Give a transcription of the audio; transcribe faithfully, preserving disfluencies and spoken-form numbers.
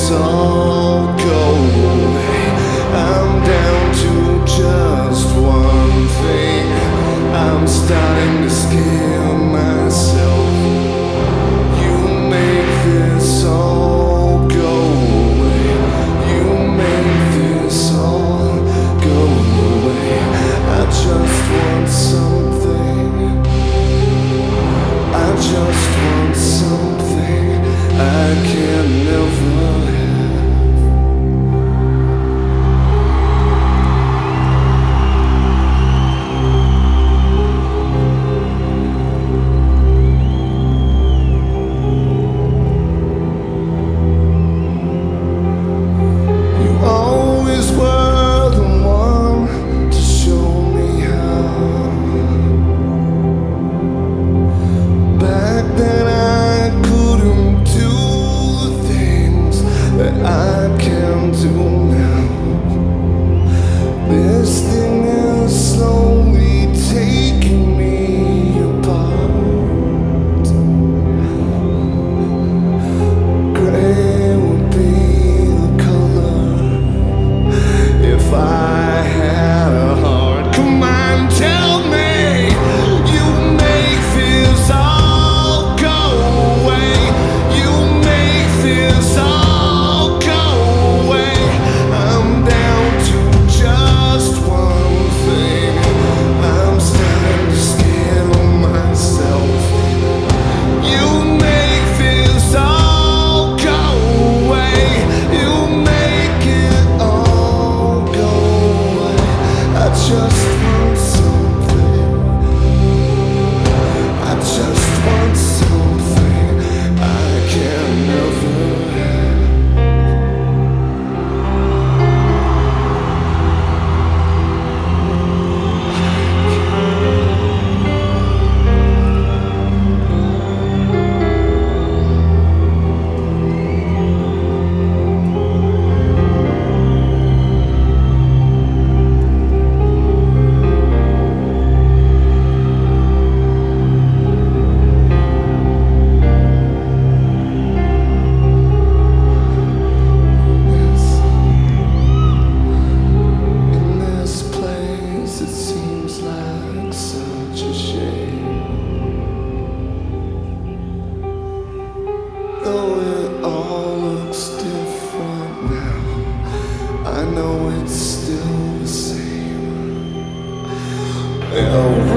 fears all go away. I'm down to just one thing. I'm starting to scare myself. You make this all go away. You make this all go away. I just want something. I just want something I can never have. You always were the one to show me how. Back then I couldn't do the things that I can do now. This thing is slowly taking me apart. Gray would be the color if I had a heart. Come on, tell me. You make this all go away. You make this all go away. I'm down to just one thing. I'm starting to scare myself. You make this all go away. You make it all go away. I just want something. I just want something I can never have. In this place, it seems like such a shame. Though it all looks different now, I know it's still the same. Oh,